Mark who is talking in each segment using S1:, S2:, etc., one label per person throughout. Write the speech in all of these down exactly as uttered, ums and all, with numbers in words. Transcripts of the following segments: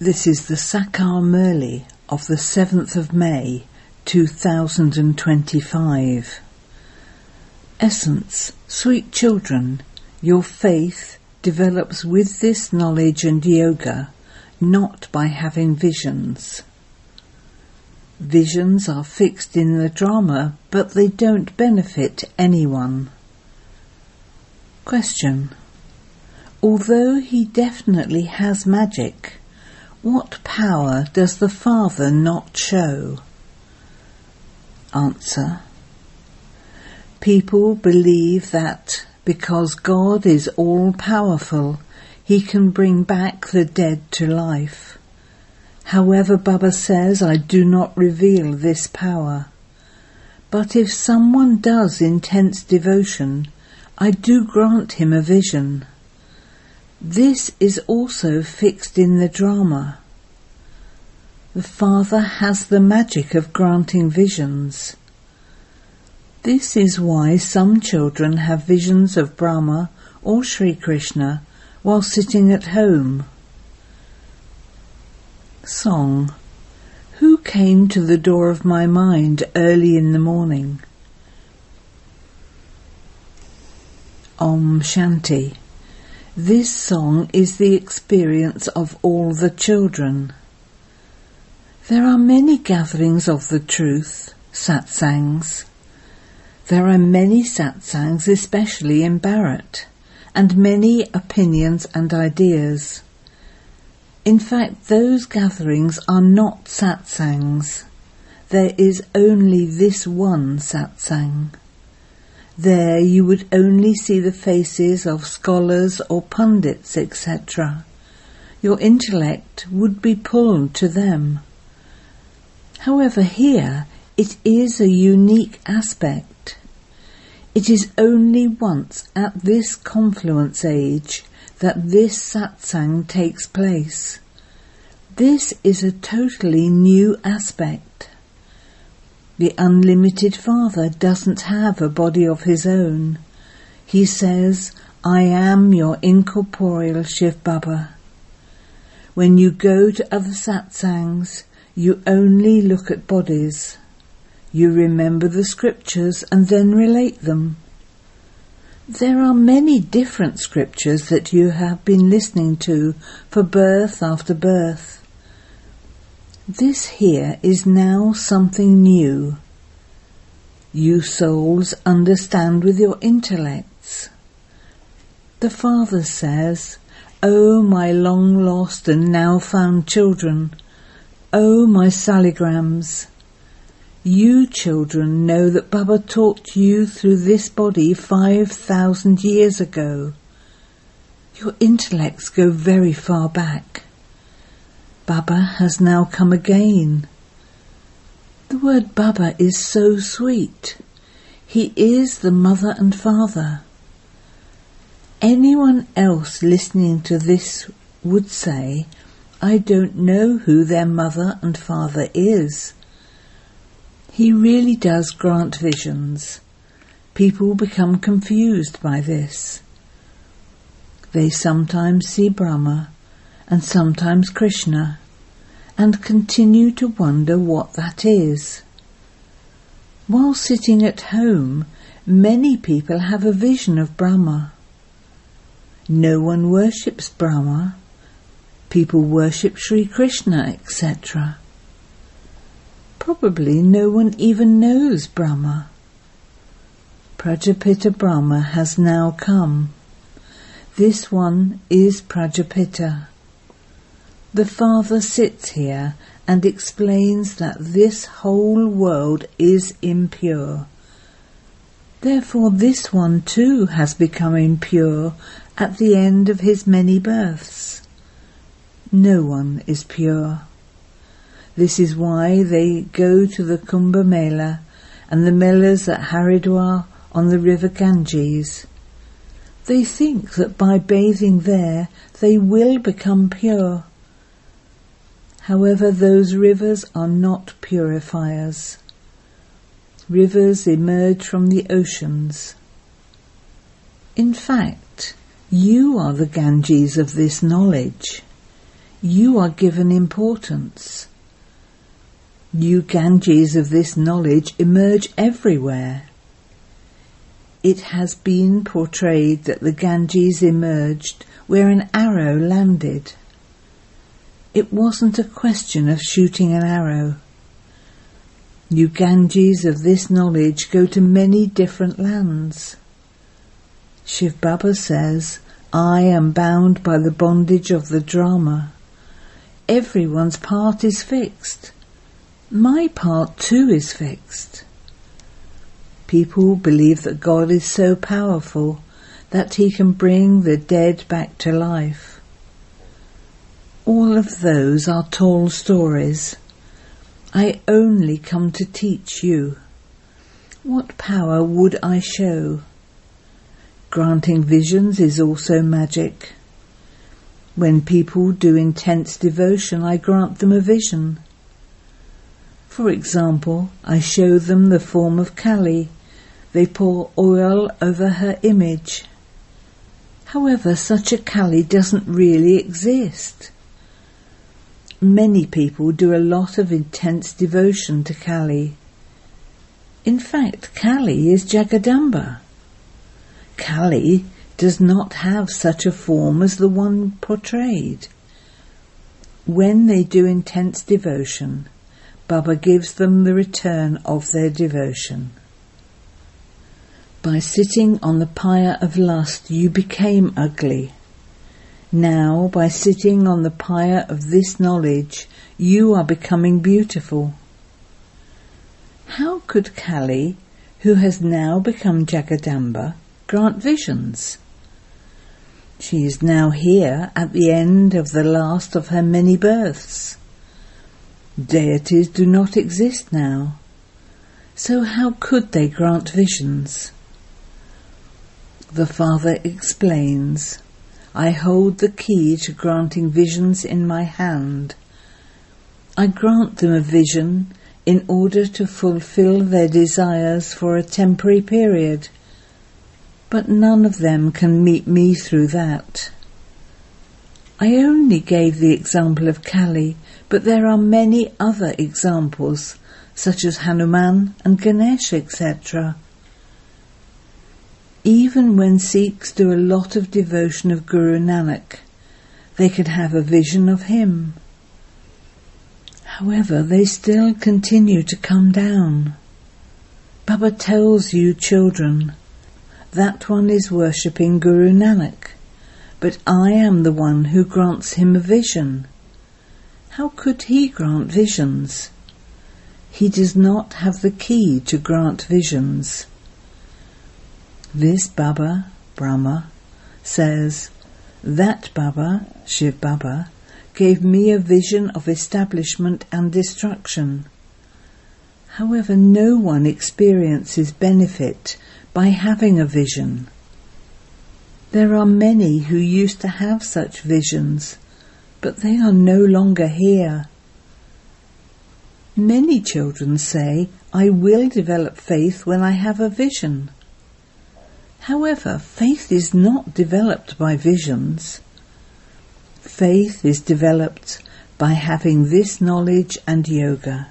S1: This is the Sakar Murli of the seventh of May two thousand twenty-five. Essence, sweet children, your faith develops with this knowledge and yoga, not by having visions. Visions are fixed in the drama, but they don't benefit anyone. Question. Although he definitely has magic, what power does the Father not show? Answer. People believe that because God is all-powerful, he can bring back the dead to life. However, Baba says, I do not reveal this power. But if someone does intense devotion, I do grant him a vision. This is also fixed in the drama. The Father has the magic of granting visions. This is why some children have visions of Brahma or Sri Krishna while sitting at home. Song. Who came to the door of my mind early in the morning? Om Shanti. This song is the experience of all the children. There are many gatherings of the truth, satsangs. There are many satsangs, especially in Bharat, and many opinions and ideas. In fact, those gatherings are not satsangs. There is only this one satsang. There you would only see the faces of scholars or pundits, et cetera. Your intellect would be pulled to them. However, here it is a unique aspect. It is only once at this confluence age that this satsang takes place. This is a totally new aspect. The unlimited Father doesn't have a body of his own. He says, I am your incorporeal Shiv Baba. When you go to other satsangs, you only look at bodies. You remember the scriptures and then relate them. There are many different scriptures that you have been listening to for birth after birth. This here is now something new. You souls understand with your intellects. The Father says, O my long lost and now found children, O my saligrams, you children know that Baba taught you through this body five thousand years ago. Your intellects go very far back. Baba has now come again. The word Baba is so sweet. He is the mother and father. Anyone else listening to this would say, I don't know who their mother and father is. He really does grant visions. People become confused by this. They sometimes see Brahma and sometimes Krishna, and continue to wonder what that is. While sitting at home, many people have a vision of Brahma. No one worships Brahma. People worship Sri Krishna, et cetera. Probably no one even knows Brahma. Prajapita Brahma has now come. This one is Prajapita. The Father sits here and explains that this whole world is impure. Therefore this one too has become impure at the end of his many births. No one is pure. This is why they go to the Kumbh Mela and the Melas at Haridwar on the river Ganges. They think that by bathing there they will become pure. However, those rivers are not purifiers. Rivers emerge from the oceans. In fact, you are the Ganges of this knowledge. you are given importance. New Ganges of this knowledge emerge everywhere. It has been portrayed that the Ganges emerged where an arrow landed. It wasn't a question of shooting an arrow. New Ganges of this knowledge go to many different lands. Shiv Baba says, I am bound by the bondage of the drama. Everyone's part is fixed. My part too is fixed. People believe that God is so powerful that he can bring the dead back to life. All of those are tall stories. I only come to teach you. What power would I show? Granting visions is also magic. When people do intense devotion, I grant them a vision. For example, I show them the form of Kali. They pour oil over her image. However, such a Kali doesn't really exist. Many people do a lot of intense devotion to Kali. In fact, Kali is Jagadamba. Kali does not have such a form as the one portrayed. When they do intense devotion, Baba gives them the return of their devotion. By sitting on the pyre of lust, you became ugly. Now, by sitting on the pyre of this knowledge, you are becoming beautiful. How could Kali, who has now become Jagadamba, grant visions? She is now here at the end of the last of her many births. Deities do not exist now, so how could they grant visions? The Father explains, I hold the key to granting visions in my hand. I grant them a vision in order to fulfill their desires for a temporary period, but none of them can meet me through that. I only gave the example of Kali, but there are many other examples, such as Hanuman and Ganesh, et cetera. Even when Sikhs do a lot of devotion of Guru Nanak, they can have a vision of him. However, they still continue to come down. Baba tells you children, that one is worshipping Guru Nanak, but I am the one who grants him a vision. How could he grant visions? He does not have the key to grant visions. This Baba, Brahma, says, that Baba, Shiv Baba, gave me a vision of establishment and destruction. However, no one experiences benefit by having a vision. There are many who used to have such visions, but they are no longer here. Many children say, I will develop faith when I have a vision. However, faith is not developed by visions. Faith is developed by having this knowledge and yoga.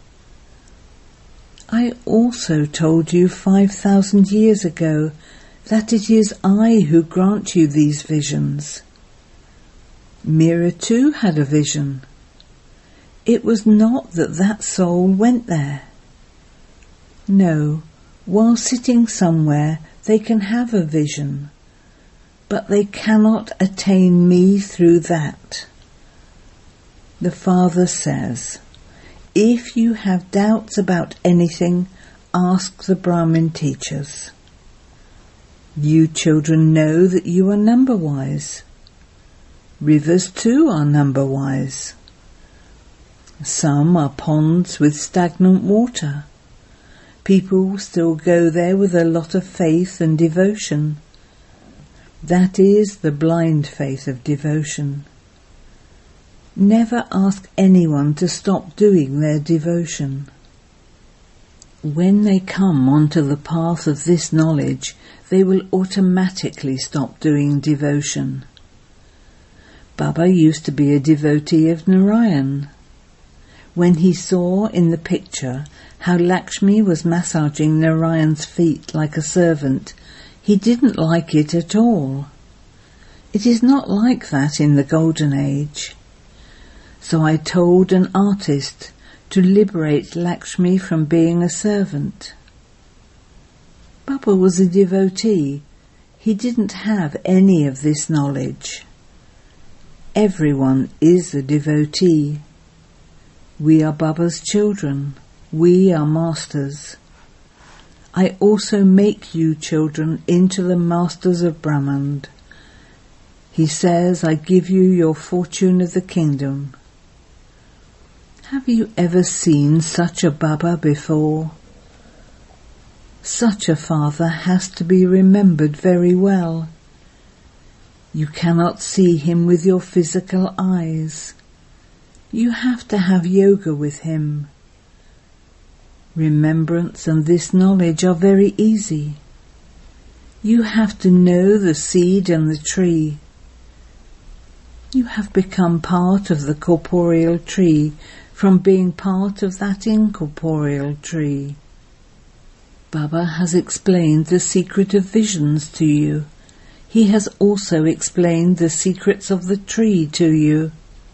S1: I also told you five thousand years ago that it is I who grant you these visions. Mira too had a vision. It was not that that soul went there. No, while sitting somewhere they can have a vision, but they cannot attain me through that. The Father says, if you have doubts about anything, ask the Brahmin teachers. You children know that you are number-wise. Rivers too are number-wise. Some are ponds with stagnant water. People still go there with a lot of faith and devotion. That is the blind faith of devotion. Never ask anyone to stop doing their devotion. When they come onto the path of this knowledge, they will automatically stop doing devotion. Baba used to be a devotee of Narayan. When he saw in the picture how Lakshmi was massaging Narayan's feet like a servant, he didn't like it at all. It is not like that in the Golden Age. So I told an artist to liberate Lakshmi from being a servant. Baba was a devotee. He didn't have any of this knowledge. Everyone is a devotee. We are Baba's children. We are masters. I also make you children into the masters of Brahman. He says, I give you your fortune of the kingdom. Have you ever seen such a Baba before? Such a father has to be remembered very well. You cannot see him with your physical eyes. You have to have yoga with him. Remembrance and this knowledge are very easy. You have to know the seed and the tree. You have become part of the corporeal tree from being part of that incorporeal tree. Baba has explained the secret of visions to you. He has also explained the secrets of the tree to you.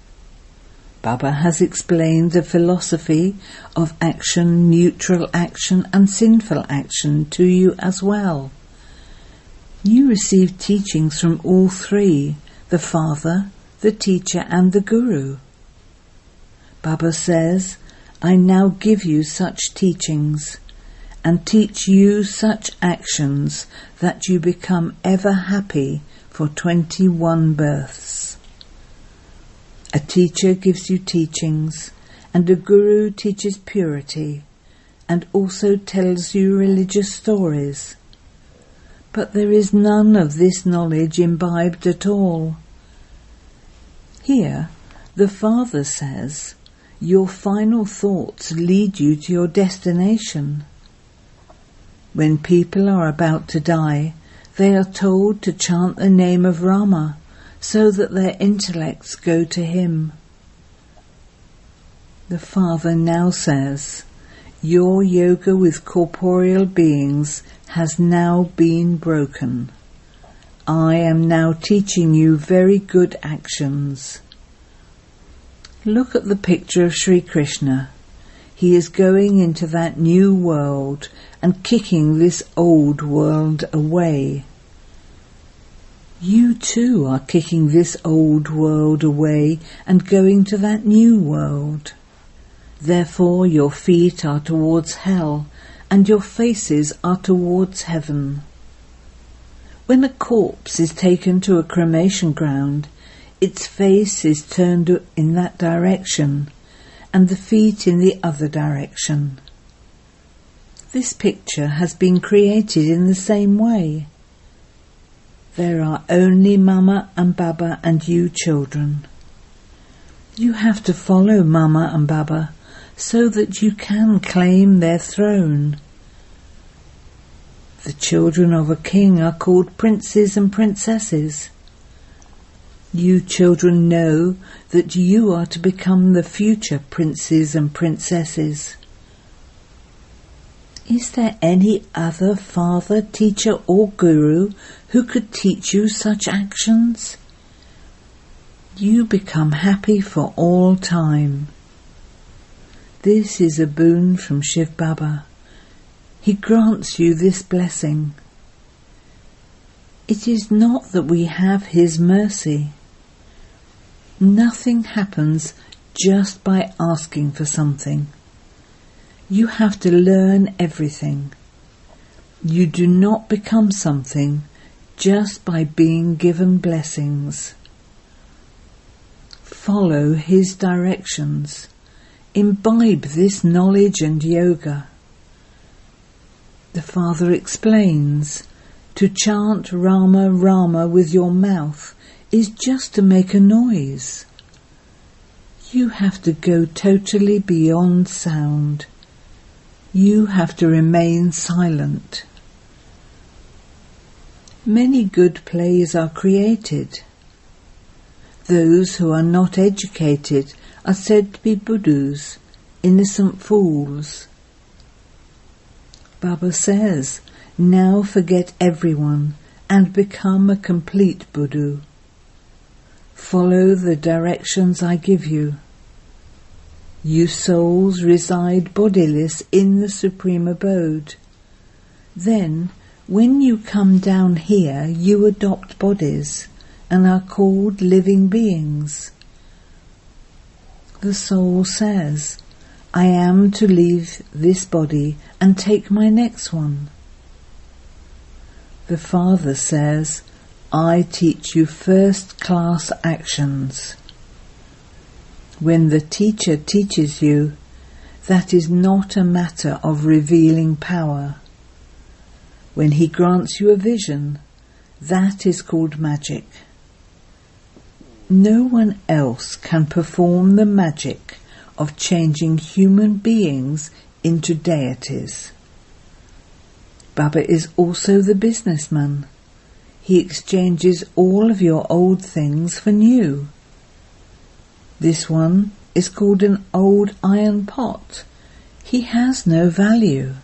S1: Baba has explained the philosophy of action, neutral action and sinful action to you as well. You receive teachings from all three, the Father, the Teacher and the Guru. Baba says, I now give you such teachings and teach you such actions that you become ever happy for twenty-one births. A teacher gives you teachings, and a guru teaches purity, and also tells you religious stories. But there is none of this knowledge imbibed at all. Here, the Father says, your final thoughts lead you to your destination. When people are about to die, they are told to chant the name of Rama, so that their intellects go to him. The Father now says, your yoga with corporeal beings has now been broken. I am now teaching you very good actions. Look at the picture of Sri Krishna. He is going into that new world and kicking this old world away. You too are kicking this old world away and going to that new world. Therefore your feet are towards hell and your faces are towards heaven. When a corpse is taken to a cremation ground, its face is turned in that direction and the feet in the other direction. This picture has been created in the same way. There are only Mama and Baba and you children. You have to follow Mama and Baba so that you can claim their throne. The children of a king are called princes and princesses. You children know that you are to become the future princes and princesses. Is there any other father, teacher or guru who could teach you such actions? You become happy for all time. This is a boon from Shiv Baba. He grants you this blessing. It is not that we have his mercy. Nothing happens just by asking for something. You have to learn everything. You do not become something just by being given blessings. Follow his directions. Imbibe this knowledge and yoga. The Father explains, to chant Rama Rama with your mouth is just to make a noise. You have to go totally beyond sound. You have to remain silent. Many good plays are created. Those who are not educated are said to be Budhus, innocent fools. Baba says, now forget everyone and become a complete Budhu. Follow the directions I give you. You souls reside bodiless in the Supreme Abode. Then, when you come down here, you adopt bodies and are called living beings. The soul says, I am to leave this body and take my next one. The Father says, I teach you first-class actions. When the teacher teaches you, that is not a matter of revealing power. When he grants you a vision, that is called magic. No one else can perform the magic of changing human beings into deities. Baba is also the businessman. He exchanges all of your old things for new. This one is called an old iron pot. He has no value.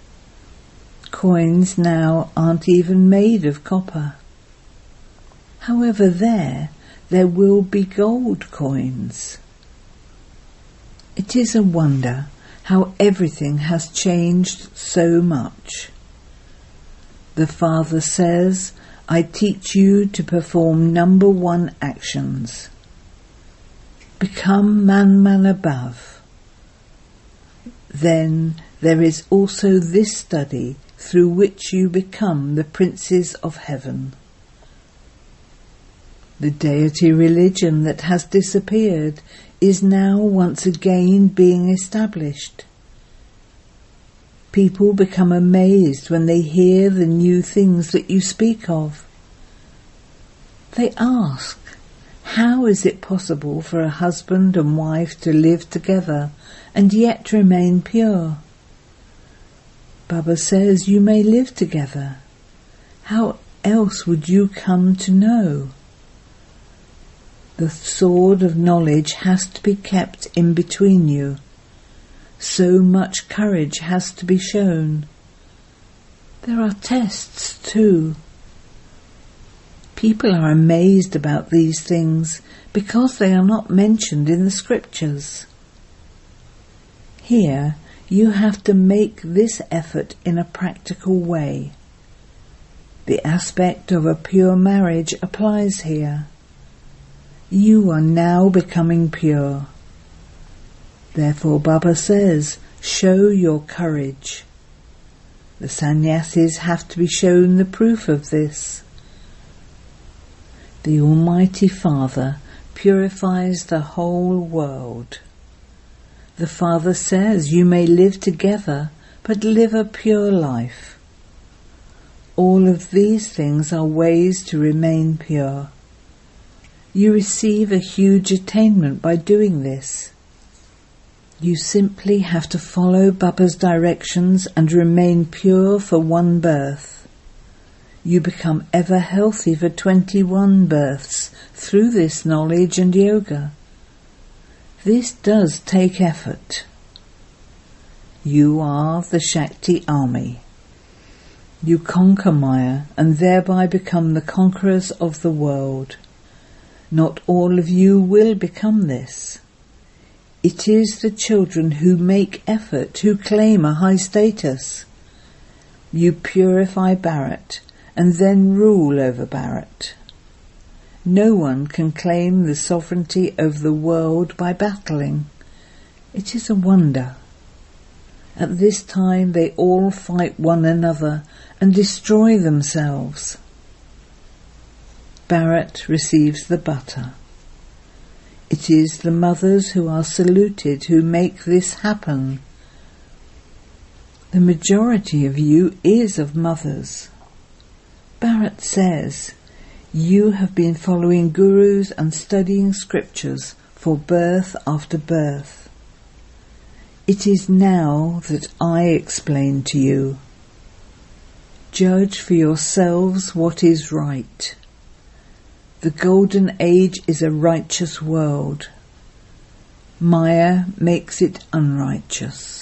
S1: Coins now aren't even made of copper. However, there, there will be gold coins. It is a wonder how everything has changed so much. The Father says, I teach you to perform number one actions. Become man-man above. Then there is also this study through which you become the princes of heaven. The deity religion that has disappeared is now once again being established. People become amazed when they hear the new things that you speak of. They ask, how is it possible for a husband and wife to live together and yet remain pure? Baba says you may live together. How else would you come to know? The sword of knowledge has to be kept in between you. So much courage has to be shown. There are tests too. People are amazed about these things because they are not mentioned in the scriptures. Here, you have to make this effort in a practical way. The aspect of a pure marriage applies here. You are now becoming pure. Therefore Baba says, show your courage. The sannyasis have to be shown the proof of this. The Almighty Father purifies the whole world. The Father says you may live together, but live a pure life. All of these things are ways to remain pure. You receive a huge attainment by doing this. You simply have to follow Baba's directions and remain pure for one birth. You become ever healthy for twenty-one births through this knowledge and yoga. This does take effort. You are the Shakti army. You conquer Maya and thereby become the conquerors of the world. Not all of you will become this. It is the children who make effort who claim a high status. You purify Bharat and then rule over Bharat. No one can claim the sovereignty over the world by battling. It is a wonder. At this time they all fight one another and destroy themselves. Bharat receives the butter. It is the mothers who are saluted who make this happen. The majority of you is of mothers. Bharat says, you have been following gurus and studying scriptures for birth after birth. It is now that I explain to you. Judge for yourselves what is right. The golden age is a righteous world. Maya makes it unrighteous.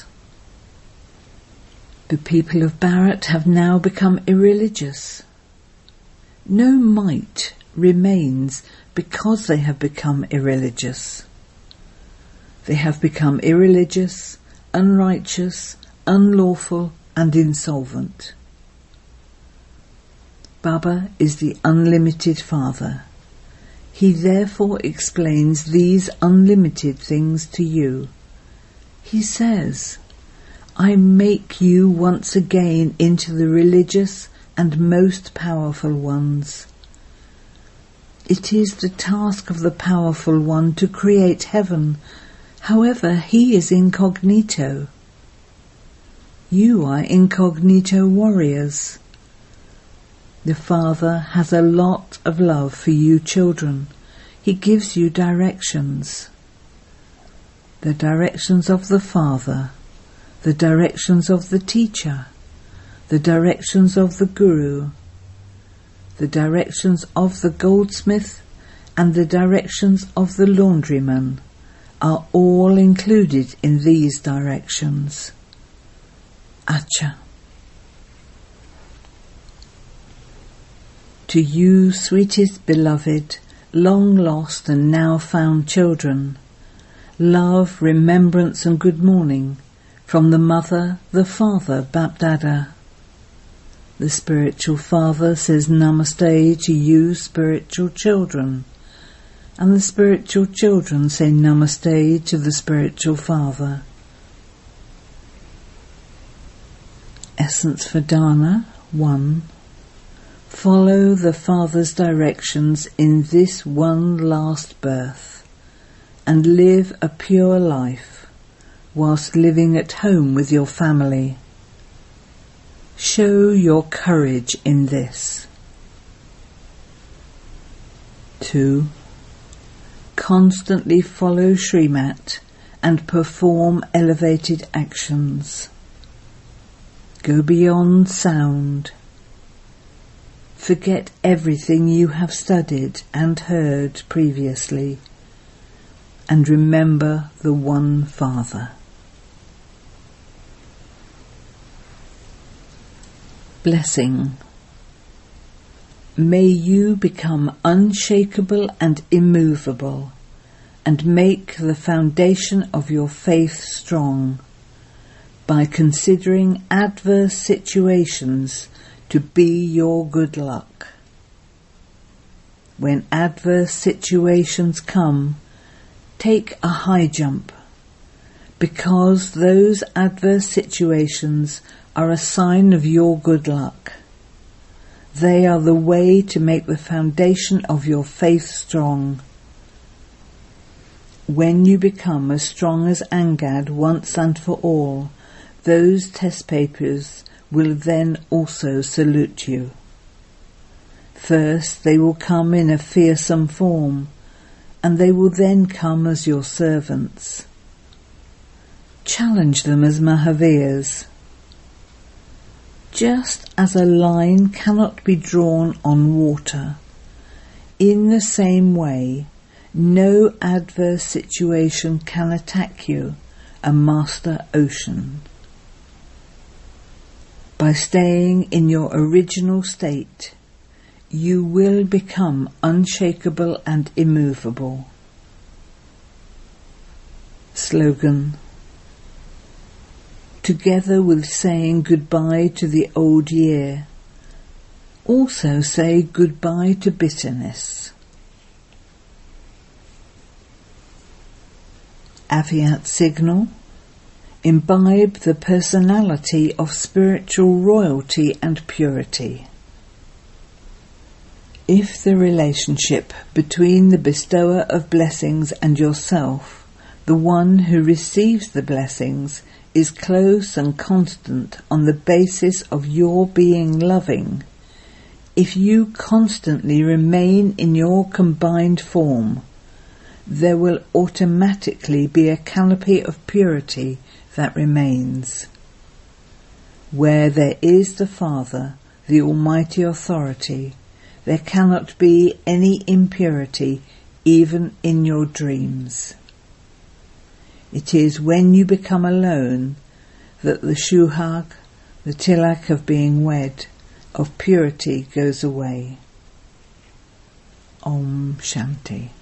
S1: The people of Bharat have now become irreligious. No might remains because they have become irreligious. They have become irreligious, unrighteous, unlawful and insolvent. Baba is the unlimited Father. He therefore explains these unlimited things to you. He says, I make you once again into the religious and most powerful ones. It is the task of the powerful one to create heaven. However, he is incognito. You are incognito warriors. The Father has a lot of love for you children. He gives you directions. The directions of the Father, the directions of the teacher, the directions of the Guru, the directions of the goldsmith and the directions of the laundryman are all included in these directions. Acha. To you, sweetest beloved, long lost and now found children, love, remembrance and good morning from the Mother, the Father, Bapdada. The spiritual Father says Namaste to you, spiritual children, and the spiritual children say Namaste to the spiritual Father. Essence for Dana, one. Follow the Father's directions in this one last birth and live a pure life whilst living at home with your family. Show your courage in this. two. Constantly follow Srimat and perform elevated actions. Go beyond sound. Forget everything you have studied and heard previously, and remember the one Father. Blessing. May you become unshakable and immovable, and make the foundation of your faith strong by considering adverse situations to be your good luck. When adverse situations come, take a high jump, because those adverse situations are a sign of your good luck. They are the way to make the foundation of your faith strong. When you become as strong as Angad once and for all, those test papers will then also salute you. First they will come in a fearsome form, and they will then come as your servants. Challenge them as Mahavirs. Just as a line cannot be drawn on water, in the same way, no adverse situation can attack you, a master ocean. By staying in your original state, you will become unshakable and immovable. Slogan. Together with saying goodbye to the old year, also say goodbye to bitterness. Aviat signal. Imbibe the personality of spiritual royalty and purity. If the relationship between the bestower of blessings and yourself, the one who receives the blessings, is close and constant on the basis of your being loving, if you constantly remain in your combined form, there will automatically be a canopy of purity that remains. Where there is the Father, the Almighty Authority, There cannot be any impurity even in your dreams. It is when you become alone that the shuhag, the tilak of being wed, of purity goes away. Om Shanti.